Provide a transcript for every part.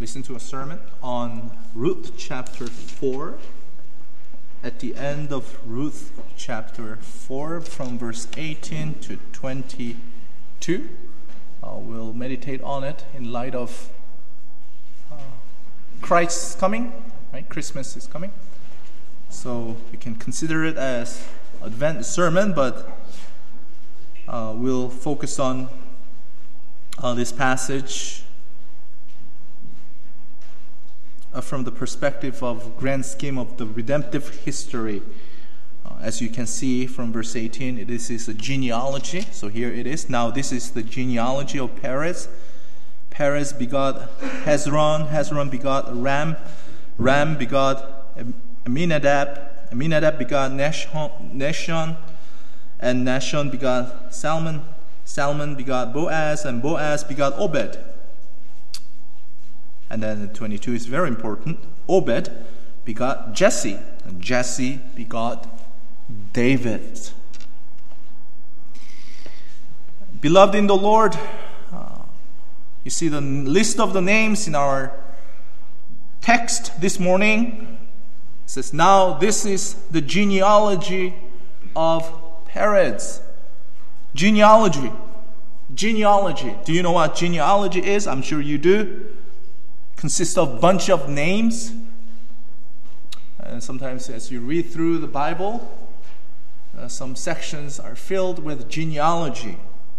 listen to a sermon on Ruth chapter 4. At the end of Ruth chapter 4, from verse 18 to 22, we'll meditate on it in light of Christ's coming, right? Christmas is coming. So we can consider it as Advent sermon, but we'll focus on this passage from the perspective of grand scheme of the redemptive history. As you can see from verse 18, this is a genealogy. So here it is. Now this is the genealogy of Perez. Perez begot Hezron. Hezron begot Ram. Ram begot Aminadab. Aminadab begot Nahshon. And Nahshon begot Salmon. Salmon begot Boaz. And Boaz begot Obed. And then 22 is very important. Obed begot Jesse. And Jesse begot David. Beloved in the Lord, you see the list of the names in our text this morning. It says, now this is the genealogy of Perez. Genealogy. Genealogy. Do you know what genealogy is? I'm sure you do. Consists of a bunch of names. And sometimes as you read through the Bible, some sections are filled with genealogy.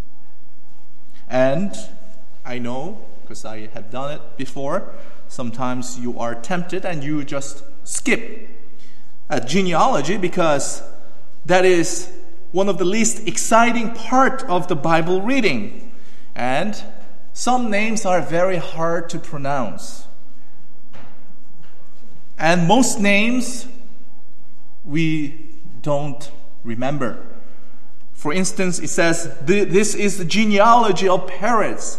And I know, because I have done it before, sometimes you are tempted and you just skip genealogy because that is one of the least exciting part of the Bible reading. And some names are very hard to pronounce. And most names we don't remember. For instance, it says, this is the genealogy of Perez.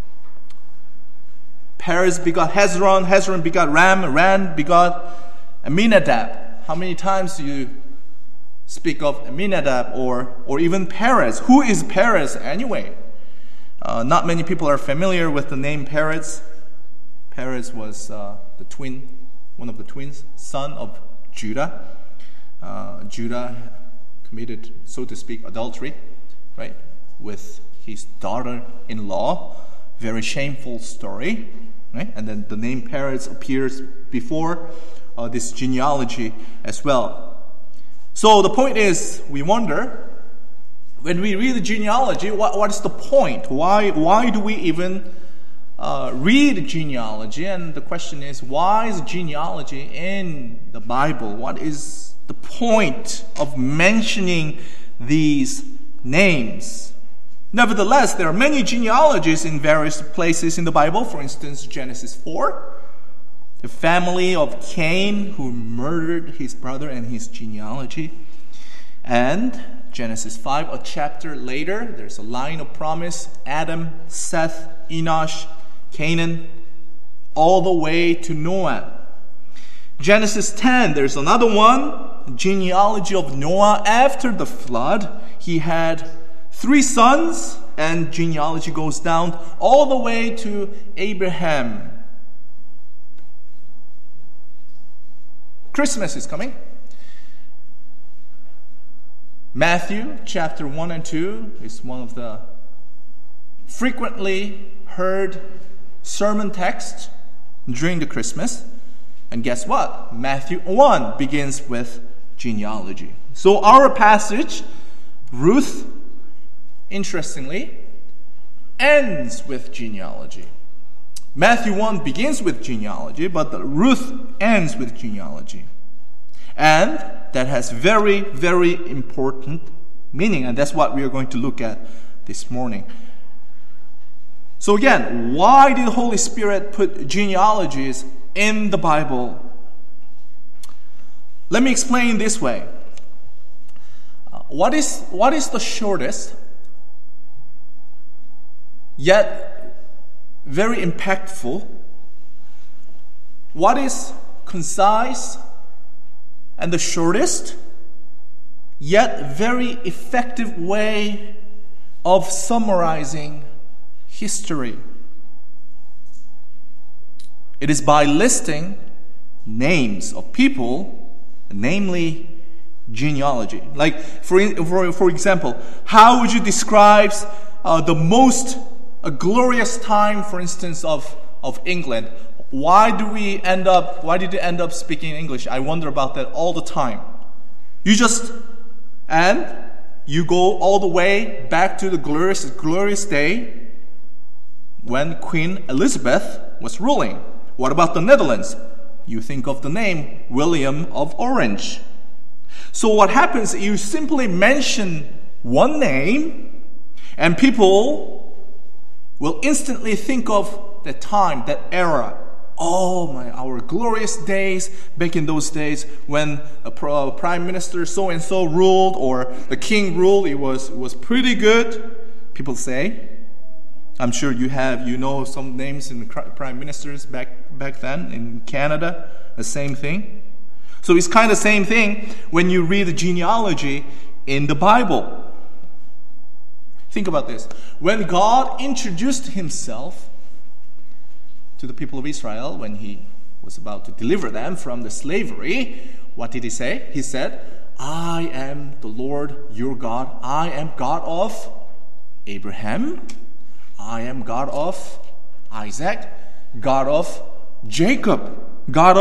Perez begot Hezron. Hezron begot Ram. Ram begot Aminadab. How many times do you speak of Aminadab or even Perez? Who is Perez anyway? Not many people are familiar with the name Perez. Perez was one of the twins, son of Judah. Judah committed, so to speak, adultery, right, with his daughter-in-law. Very shameful story, right? And then the name Perez appears before this genealogy as well. So the point is, we wonder, when we read the genealogy, what is the point? Why do we even read genealogy? And the question is, why is genealogy in the Bible? What is the point of mentioning these names? Nevertheless, there are many genealogies in various places in the Bible. For instance, Genesis 4, the family of Cain who murdered his brother and his genealogy. And Genesis 5, a chapter later, there's a line of promise: Adam, Seth, Enosh, Canaan, all the way to Noah. Genesis 10, there's another one, genealogy of Noah after the flood. He had 3 sons, and genealogy goes down all the way to Abraham. Christmas is coming. Matthew chapter 1 and 2 is one of the frequently heard sermon texts during the Christmas. And guess what? Matthew 1 begins with genealogy. So our passage, Ruth, interestingly, ends with genealogy. Matthew 1 begins with genealogy, but Ruth ends with genealogy. And that has very, very important meaning, and that's what we are going to look at this morning. So again, why did the Holy Spirit put genealogies in the Bible? Let me explain this way. What is the shortest, yet very impactful? What is concise and the shortest, yet very effective way of summarizing history? It is by listing names of people, namely genealogy. Like, for example, how would you describe the most glorious time, for instance, of England? Why did they end up speaking English? I wonder about that all the time. You go all the way back to the glorious day when Queen Elizabeth was ruling. What about the Netherlands? You think of the name William of Orange. So what happens, you simply mention one name and people will instantly think of that time, that era. Oh my, our glorious days, back in those days when a prime minister so-and-so ruled or the king ruled, it was pretty good, people say. I'm sure you know some names in the prime ministers back then in Canada, the same thing. So it's kind of the same thing when you read the genealogy in the Bible. Think about this. When God introduced himself to the people of Israel, when he was about to deliver them from the slavery, what did he say? He said, I am the Lord your God. I am God of Abraham. I am God of Isaac, God of Jacob, God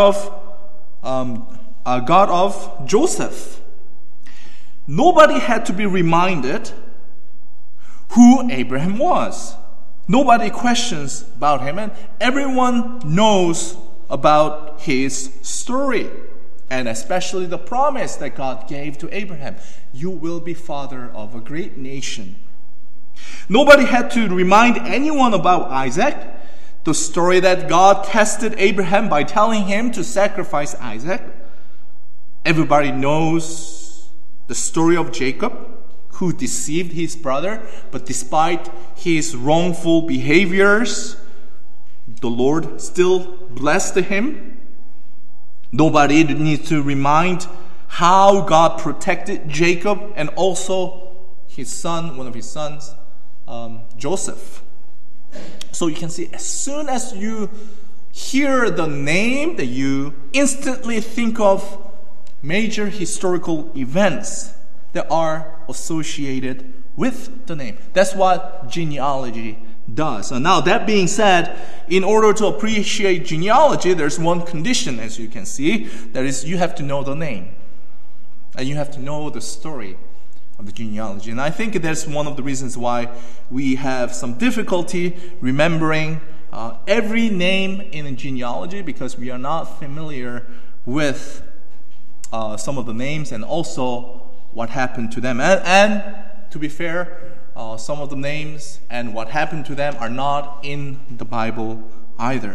of Joseph. Nobody had to be reminded who Abraham was. Nobody questions about him, and everyone knows about his story, and especially the promise that God gave to Abraham. You will be father of a great nation. Nobody had to remind anyone about Isaac, the story that God tested Abraham by telling him to sacrifice Isaac. Everybody knows the story of Jacob, who deceived his brother, but despite his wrongful behaviors, the Lord still blessed him. Nobody needs to remind how God protected Jacob and also his son, one of his sons, Joseph. So you can see, as soon as you hear the name, that you instantly think of major historical events that are associated with the name. That's what genealogy does. And now, that being said, in order to appreciate genealogy, there's one condition, as you can see. That is, you have to know the name. And you have to know the story of the genealogy. And I think that's one of the reasons why we have some difficulty remembering every name in a genealogy, because we are not familiar with some of the names and also what happened to them. And to be fair, some of the names and what happened to them are not in the Bible either.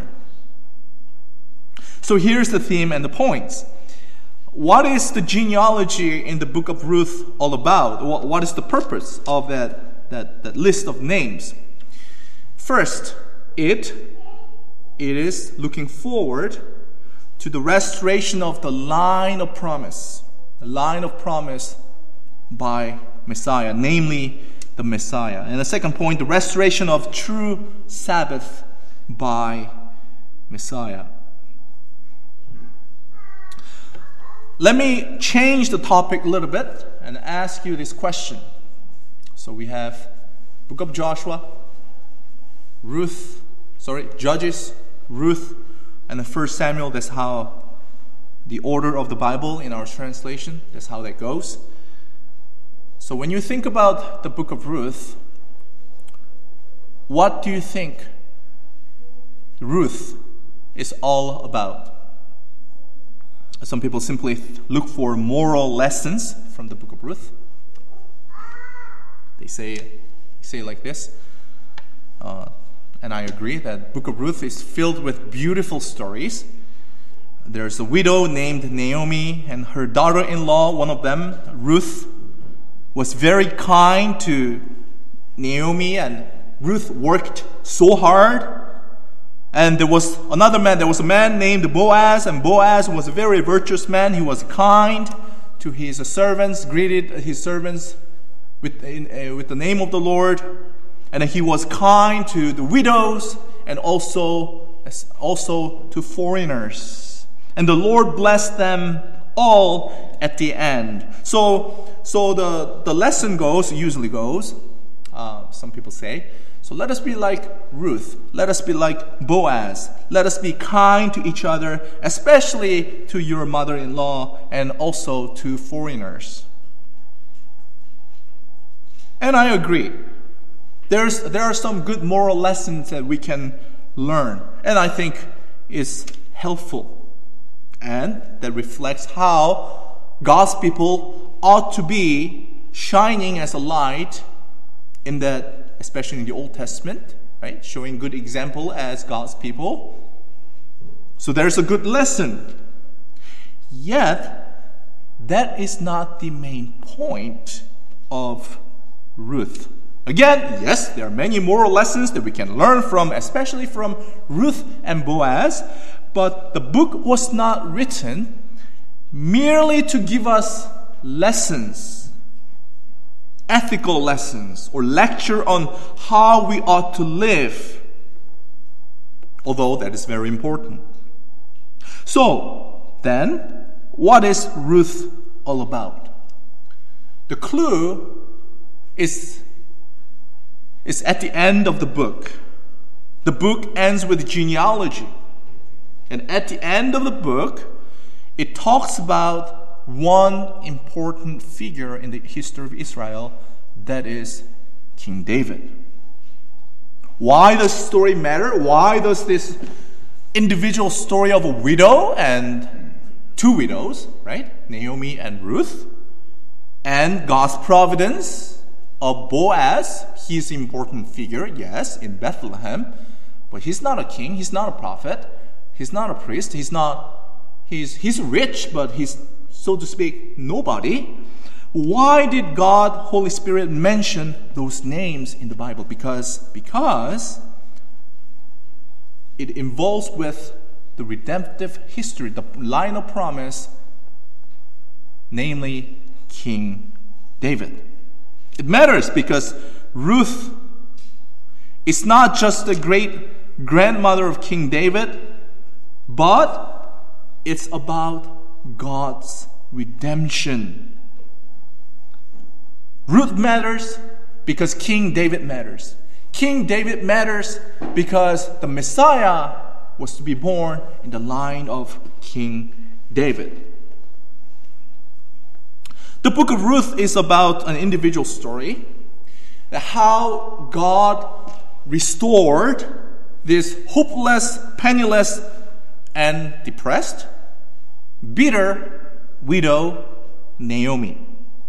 So here's the theme and the points. What is the genealogy in the book of Ruth all about? What is the purpose of that list of names? First, it is looking forward to the restoration of the line of promise. The line of promise by Messiah, namely the Messiah. And the second point, the restoration of true Sabbath by Messiah. Let me change the topic a little bit and ask you this question. So we have book of Joshua, Judges, Ruth, and the 1 Samuel. That's how the order of the Bible in our translation, that's how that goes. So when you think about the book of Ruth, what do you think Ruth is all about? Some people simply look for moral lessons from the book of Ruth. They say like this, and I agree that book of Ruth is filled with beautiful stories. There's a widow named Naomi, and her daughter-in-law, one of them, Ruth, was very kind to Naomi, and Ruth worked so hard. And there was a man named Boaz, and Boaz was a very virtuous man. He was kind to his servants, greeted his servants with the name of the Lord. And he was kind to the widows and also also to foreigners. And the Lord blessed them all at the end. So the lesson usually goes, some people say, so let us be like Ruth. Let us be like Boaz. Let us be kind to each other, especially to your mother-in-law and also to foreigners. And I agree. There are some good moral lessons that we can learn, and I think is helpful, and that reflects how God's people ought to be shining as a light in that, especially in the Old Testament, right? Showing good example as God's people. So there's a good lesson. Yet, that is not the main point of Ruth. Again, yes, there are many moral lessons that we can learn from, especially from Ruth and Boaz, but the book was not written merely to give us lessons, ethical lessons, or lecture on how we ought to live, although that is very important. So, then, what is Ruth all about? The clue is at the end of the book. The book ends with genealogy. And at the end of the book, it talks about one important figure in the history of Israel, that is King David. Why does the story matter? Why does this individual story of a widow and two widows, right? Naomi and Ruth, and God's providence of Boaz, he's an important figure, yes, in Bethlehem, but he's not a king, he's not a prophet, he's not a priest, he's rich, but he's, so to speak, nobody. Why did God, Holy Spirit, mention those names in the Bible? Because it involves with the redemptive history, the line of promise, namely King David. It matters because Ruth is not just the great grandmother of King David, but it's about God's redemption. Ruth matters because King David matters. King David matters because the Messiah was to be born in the line of King David. The book of Ruth is about an individual story, how God restored this hopeless, penniless, and depressed, bitter widow Naomi.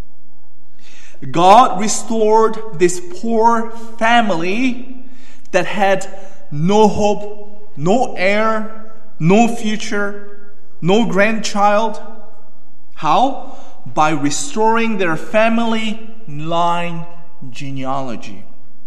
God restored this poor family that had no hope, no heir, no future, no grandchild. How? By restoring their family line genealogy.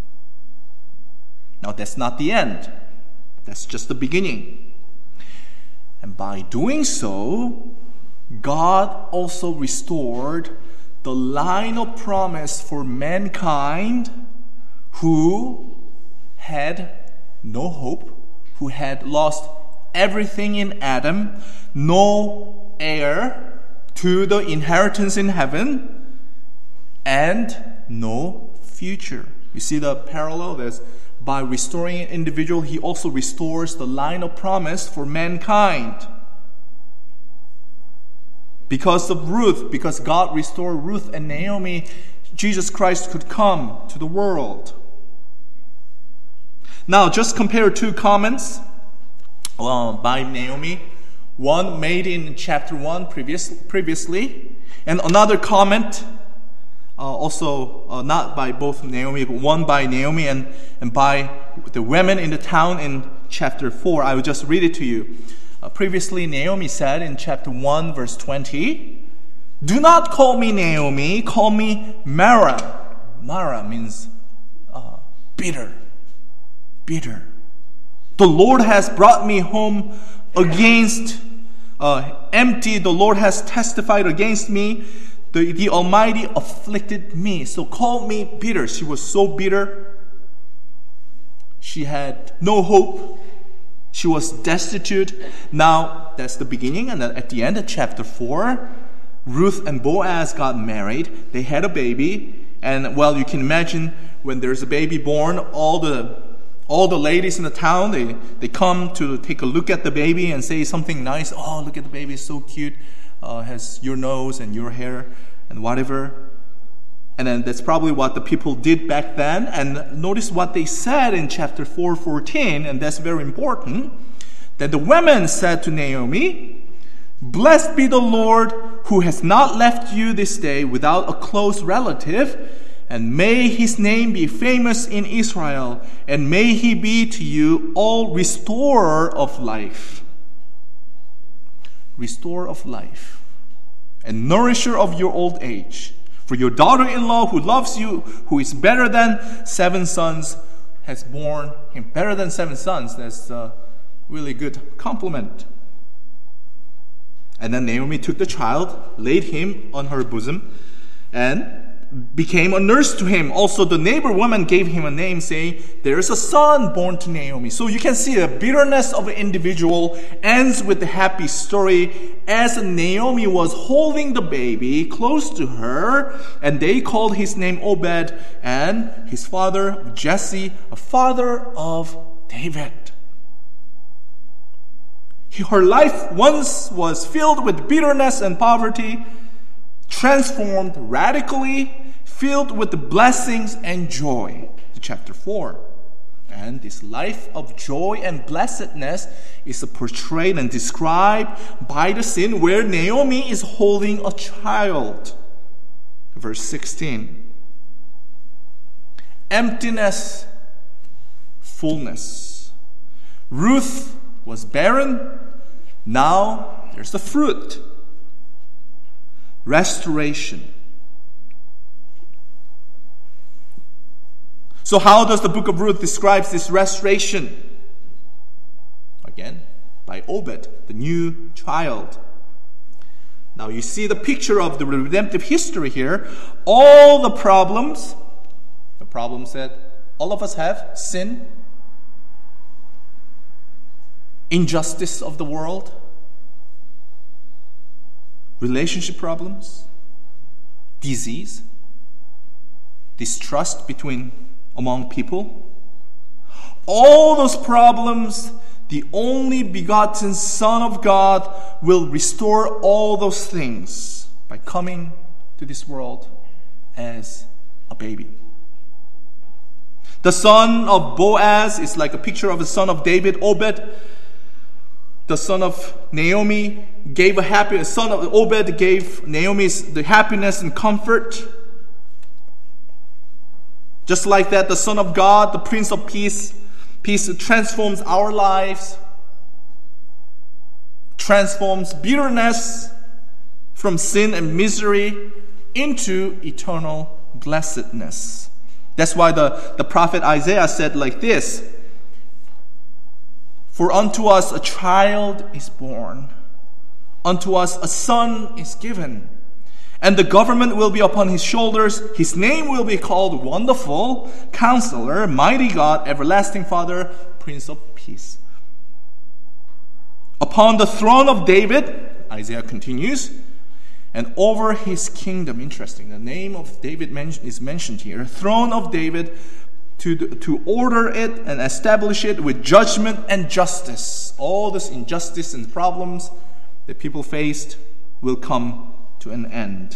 Now that's not the end. That's just the beginning. And by doing so, God also restored the line of promise for mankind who had no hope, who had lost everything in Adam, no heir to the inheritance in heaven, and no future. You see the parallel? There's, by restoring an individual, he also restores the line of promise for mankind. Because of Ruth, because God restored Ruth and Naomi, Jesus Christ could come to the world. Now, just compare two comments by Naomi. One made in chapter 1 previously, and another comment also not by both Naomi, but one by Naomi and by the women in the town in chapter 4. I will just read it to you. Previously, Naomi said in chapter 1, verse 20, "Do not call me Naomi, call me Mara." Mara means bitter. Bitter. The Lord has brought me home empty. The Lord has testified against me. The Almighty afflicted me. So call me bitter. She was so bitter. She had no hope. She was destitute. Now, that's the beginning. And then at the end of chapter 4, Ruth and Boaz got married. They had a baby. And, well, you can imagine when there's a baby born, all the ladies in the town, they come to take a look at the baby and say something nice. Oh, look at the baby, it's so cute. Has your nose and your hair and whatever. And then that's probably what the people did back then. And notice what they said in chapter 4:14, and that's very important. That the women said to Naomi, "Blessed be the Lord who has not left you this day without a close relative, and may his name be famous in Israel, and may he be to you all restorer of life." Restorer of life, and nourisher of your old age. For your daughter-in-law who loves you, who is better than 7 sons, has borne him. Better than 7 sons, that's a really good compliment. And then Naomi took the child, laid him on her bosom, and became a nurse to him. Also, the neighbor woman gave him a name, saying, "There is a son born to Naomi." So you can see the bitterness of an individual ends with the happy story as Naomi was holding the baby close to her, and they called his name Obed, and his father Jesse, a father of David. Her life once was filled with bitterness and poverty, transformed radically, filled with the blessings and joy. Chapter 4. And this life of joy and blessedness is portrayed and described by the scene where Naomi is holding a child. Verse 16. Emptiness, fullness. Ruth was barren. Now there's the fruit. Restoration. So how does the book of Ruth describe this restoration? Again, by Obed, the new child. Now you see the picture of the redemptive history here. All the problems that all of us have, sin, injustice of the world, relationship problems, disease, distrust among people. All those problems, the only begotten Son of God will restore all those things by coming to this world as a baby. The son of Boaz is like a picture of the son of David, Obed. The son of Naomi gave the son of Obed gave Naomi the happiness and comfort. Just like that, the Son of God, the Prince of Peace transforms our lives, transforms bitterness from sin and misery into eternal blessedness. That's why the prophet Isaiah said like this, "For unto us a child is born, unto us a son is given, and the government will be upon his shoulders. His name will be called Wonderful, Counselor, Mighty God, Everlasting Father, Prince of Peace. Upon the throne of David," Isaiah continues, "and over his kingdom," interesting, the name of David is mentioned here, "throne of David, to order it and establish it with judgment and justice." All this injustice and problems that people faced will come to an end.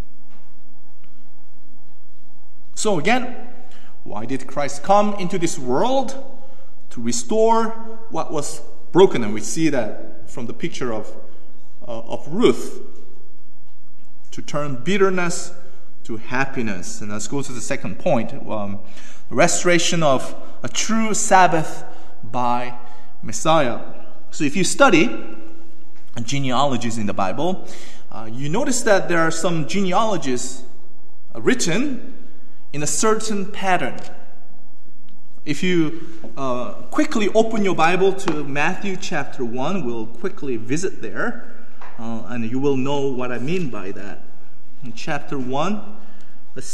So again, why did Christ come into this world? To restore what was broken, and we see that from the picture of Ruth. To turn bitterness to happiness. And let's go to the second point. Restoration of a true Sabbath by Messiah. So if you study genealogies in the Bible, you notice that there are some genealogies written in a certain pattern. If you quickly open your Bible to Matthew chapter 1, we'll quickly visit there, and you will know what I mean by that. In chapter 1, verse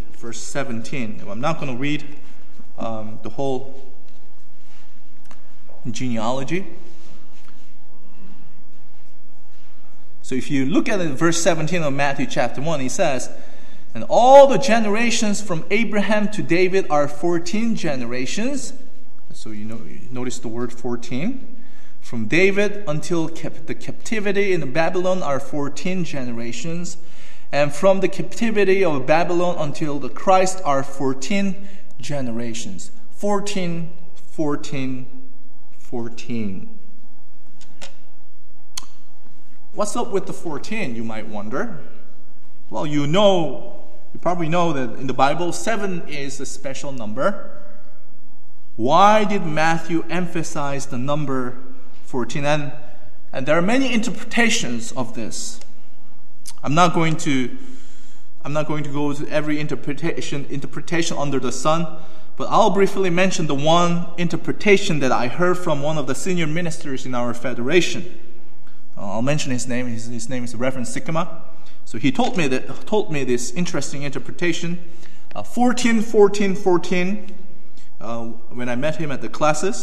17. I'm not going to read the whole genealogy. So if you look at it, verse 17 of Matthew chapter 1, he says, and all the generations from Abraham to David are 14 generations. So you notice the word 14. From David until the captivity in Babylon are 14 generations. And from the captivity of Babylon until the Christ are 14 generations. 14, 14, 14. What's up with the 14, you might wonder? Well, you probably know that in the Bible, 7 is a special number. Why did Matthew emphasize the number 14? And there are many interpretations of this. I'm not going to go to every interpretation under the sun, but I'll briefly mention the one interpretation that I heard from one of the senior ministers in our federation. I'll mention his name. His name is Reverend Sikama. So he told me this interesting interpretation. 14, 14, 14. When I met him at the classes.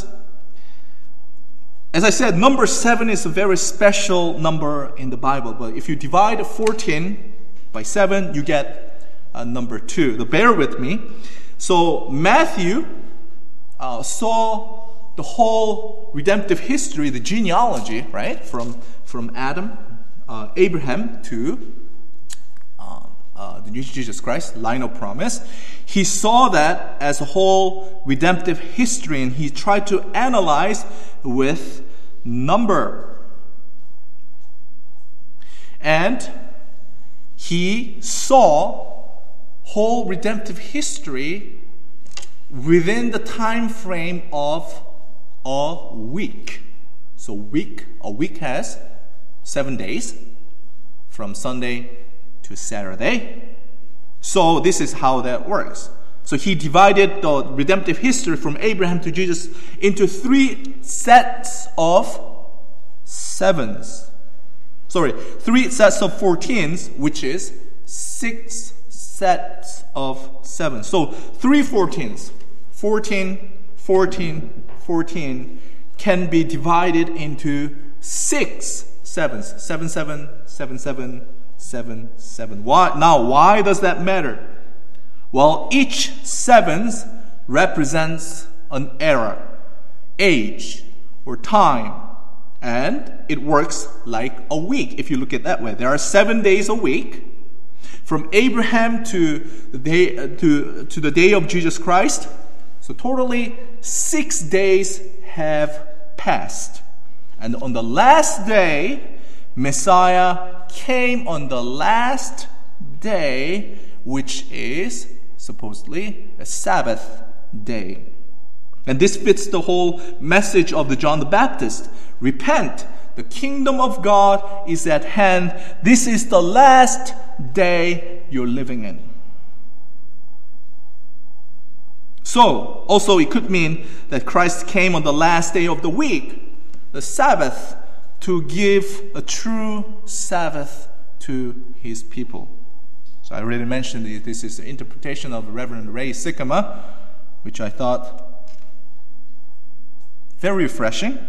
As I said, number 7 is a very special number in the Bible. But if you divide 14 by 7, you get number 2. So bear with me. So Matthew saw the whole redemptive history, the genealogy, right, from Adam, Abraham to the new Jesus Christ, line of promise. He saw that as a whole redemptive history, and he tried to analyze with number. And he saw whole redemptive history within the time frame of a week. So a week has 7 days, from Sunday to Saturday. So this is how that works. So he divided the redemptive history from Abraham to Jesus into 3 sets of 7s. 3 sets of 14s, which is 6 sets of 7. So 3 14s, 14, 14, 14, can be divided into 6 7s. 7, 7, 7, 7, 7, 7. Why does that matter? Well, each 7s represents an era, age, or time, and it works like a week if you look at it that way. There are 7 days a week, from Abraham to the day of Jesus Christ. So totally 6 days have passed. And on the last day, Messiah came on the last day, which is supposedly a Sabbath day. And this fits the whole message of the John the Baptist. Repent, the kingdom of God is at hand. This is the last day you're living in. So, also it could mean that Christ came on the last day of the week, the Sabbath, to give a true Sabbath to his people. So I already mentioned that this is the interpretation of Reverend Ray Sikama, which I thought very refreshing.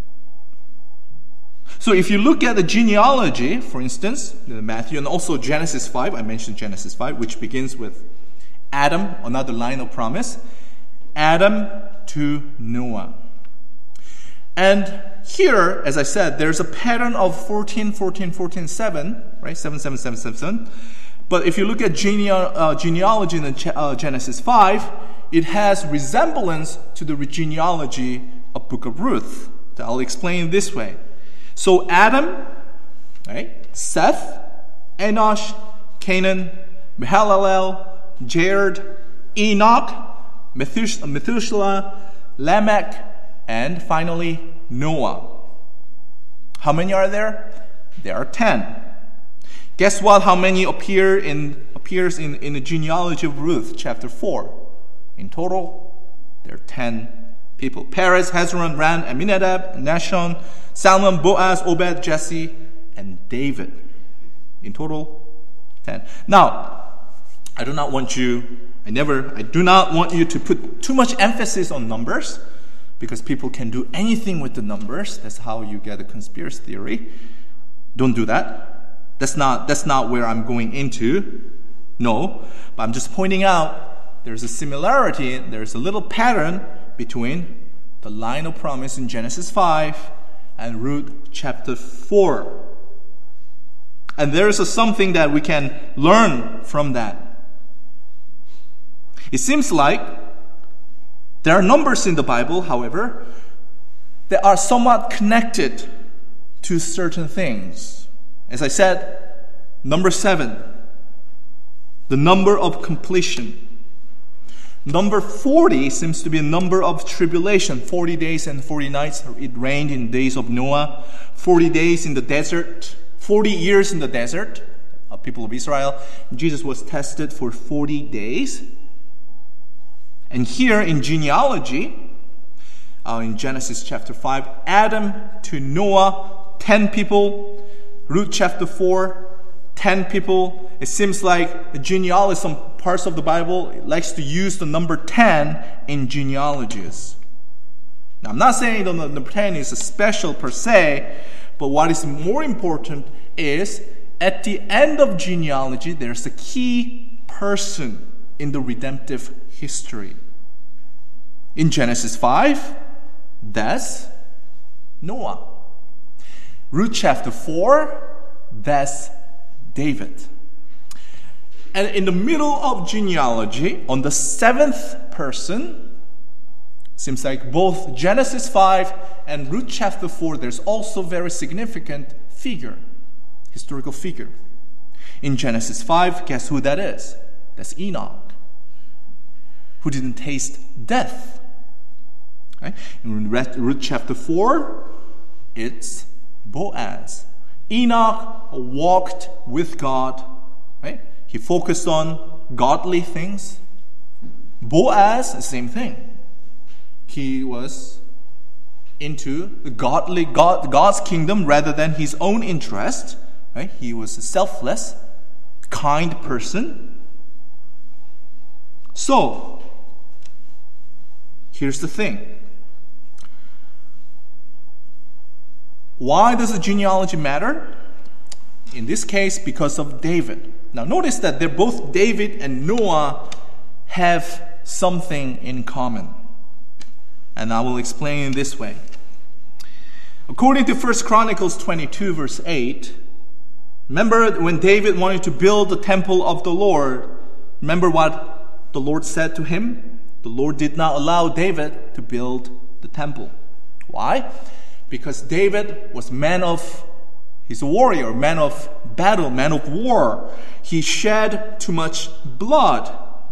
So if you look at the genealogy, for instance, Matthew, and also Genesis 5, I mentioned Genesis 5, which begins with Adam, another line of promise, Adam to Noah. And here, as I said, there's a pattern of 14, 14, 14, 7, right? 7, 7, 7, 7, 7. But if you look at genealogy in Genesis 5, it has resemblance to the genealogy of Book of Ruth. I'll explain this way. So Adam, right? Seth, Enosh, Canaan, Mahalalel, Jared, Enoch, Methuselah, Lamech, and finally Noah. How many are there? There are 10. Guess what? How many appears in the genealogy of Ruth, chapter 4? In total, there are 10 people. Perez, Hezron, Ram, Aminadab, Nahshon, Salmon, Boaz, Obed, Jesse, and David. In total, 10. Now, I do not want you to put too much emphasis on numbers, because people can do anything with the numbers. That's how you get a conspiracy theory. Don't do that. That's not where I'm going into. No, but I'm just pointing out there's a similarity, there's a little pattern between the line of promise in Genesis 5 and Ruth chapter 4. And there's something that we can learn from that. It seems like there are numbers in the Bible, however, that are somewhat connected to certain things. As I said, number 7, the number of completion. Number 40 seems to be a number of tribulation. 40 days and 40 nights it rained in the days of Noah. 40 days in the desert. 40 years in the desert, people of Israel. Jesus was tested for 40 days. And here in genealogy, in Genesis chapter 5, Adam to Noah, 10 people. Ruth chapter 4, 10 people. It seems like the genealogy, some parts of the Bible, it likes to use the number 10 in genealogies. Now, I'm not saying the number 10 is a special per se, but what is more important is at the end of genealogy, there's a key person in the redemptive history. In Genesis 5, that's Noah. Ruth chapter 4, that's David. And in the middle of genealogy, on the 7th person, seems like both Genesis 5 and Ruth chapter 4, there's also very significant figure, historical figure. In Genesis 5, guess who that is? That's Enoch, who didn't taste death. Right? In Ruth chapter 4, it's Boaz. Enoch walked with God. Right? He focused on godly things. Boaz, the same thing. He was into the God's kingdom rather than his own interest. Right? He was a selfless, kind person. So, here's the thing. Why does the genealogy matter? In this case, because of David. Now notice that they're both David and Noah have something in common. And I will explain in this way. According to 1 Chronicles 22 verse 8, remember when David wanted to build the temple of the Lord, remember what the Lord said to him? The Lord did not allow David to build the temple. Why? Because David was he's a warrior, man of battle, man of war. He shed too much blood.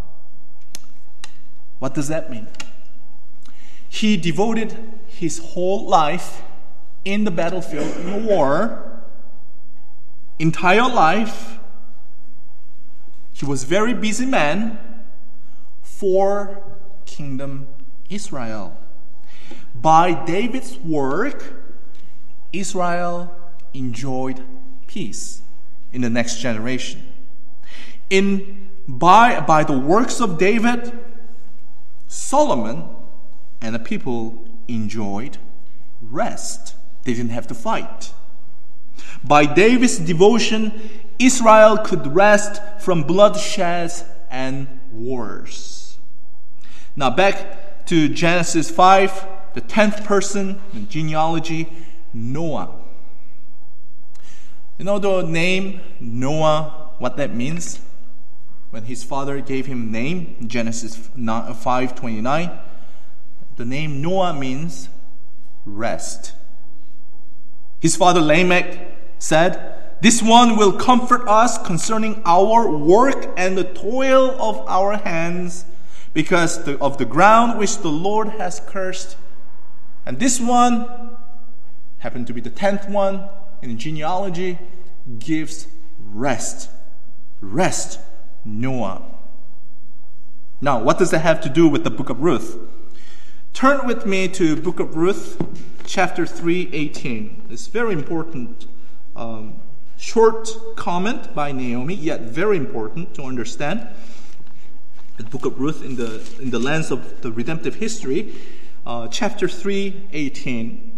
What does that mean? He devoted his whole life in the battlefield, in the war, entire life. He was a very busy man for Kingdom Israel. By David's work, Israel enjoyed peace in the next generation. By the works of David, Solomon and the people enjoyed rest. They didn't have to fight. By David's devotion, Israel could rest from bloodshed and wars. Now back to Genesis 5, the 10th person in genealogy, Noah. You know the name Noah, what that means? When his father gave him a name, in Genesis 5:29, the name Noah means rest. His father Lamech said, "This one will comfort us concerning our work and the toil of our hands, because of the ground which the Lord has cursed." And this one happened to be the 10th one in the genealogy, gives rest. Rest, Noah. Now, what does that have to do with the book of Ruth? Turn with me to book of Ruth, chapter 3:18. It's very important, short comment by Naomi, yet very important to understand the book of Ruth in the lens of the redemptive history. chapter 3:18.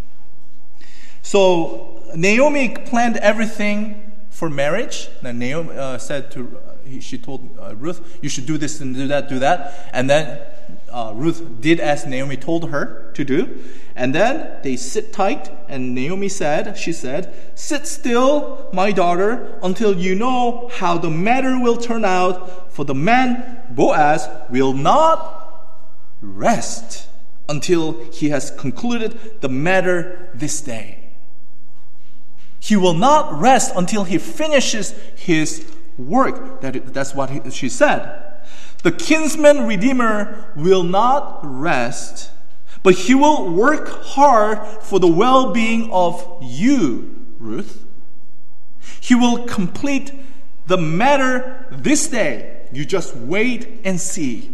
So Naomi planned everything for marriage. Then Naomi she told Ruth, you should do this and do that. And then Ruth did as Naomi told her to do. And then they sit tight, and she said, sit still, my daughter, until you know how the matter will turn out, for the man, Boaz, will not rest until he has concluded the matter this day. He will not rest until he finishes his work. That's what she said. The kinsman redeemer will not rest, but he will work hard for the well-being of you, Ruth. He will complete the matter this day. You just wait and see.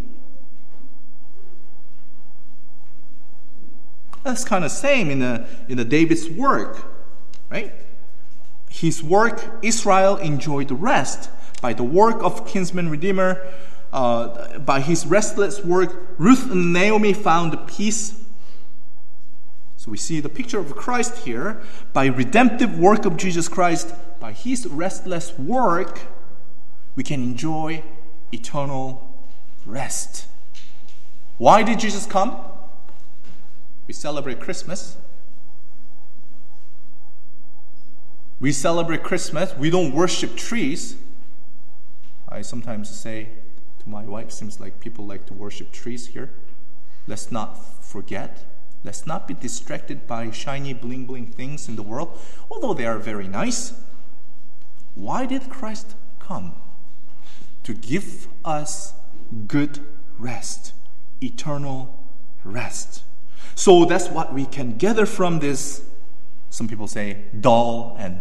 That's kind of same in the David's work, right? His work, Israel enjoyed rest. By the work of kinsman redeemer, by his restless work, Ruth and Naomi found peace. So we see the picture of Christ here. By redemptive work of Jesus Christ, by his restless work, we can enjoy eternal rest. Why did Jesus come? We celebrate Christmas. We celebrate Christmas. We don't worship trees. I sometimes say to my wife, seems like people like to worship trees here. Let's not forget. Let's not be distracted by shiny bling bling things in the world, although they are very nice. Why did Christ come? To give us good rest, eternal rest. So that's what we can gather from this, some people say, dull and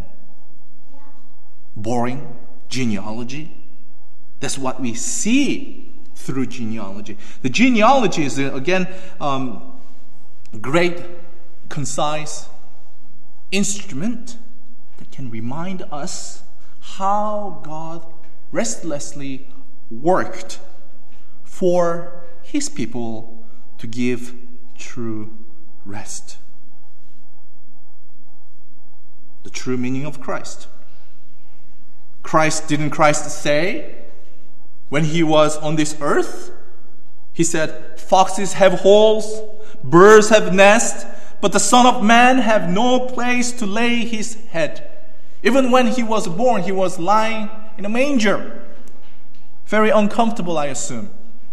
boring genealogy. That's what we see through genealogy. The genealogy is, again, great, concise instrument that can remind us how God restlessly worked for his people to give true rest. The true meaning of Christ. Didn't Christ say, when he was on this earth, he said, foxes have holes, birds have nests, but the Son of Man have no place to lay his head. Even when he was born, he was lying in a manger. Very uncomfortable, I assume.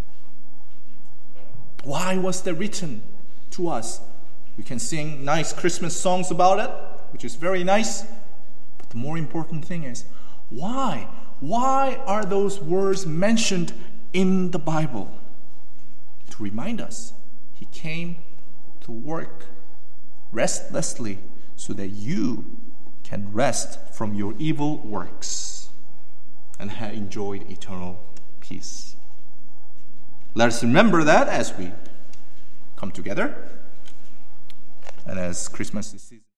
Why was that written to us? We can sing nice Christmas songs about it, which is very nice. But the more important thing is, why? Why are those words mentioned in the Bible? To remind us, he came to work restlessly so that you can rest from your evil works and have enjoyed eternal peace. Let us remember that as we come together and as Christmas is season.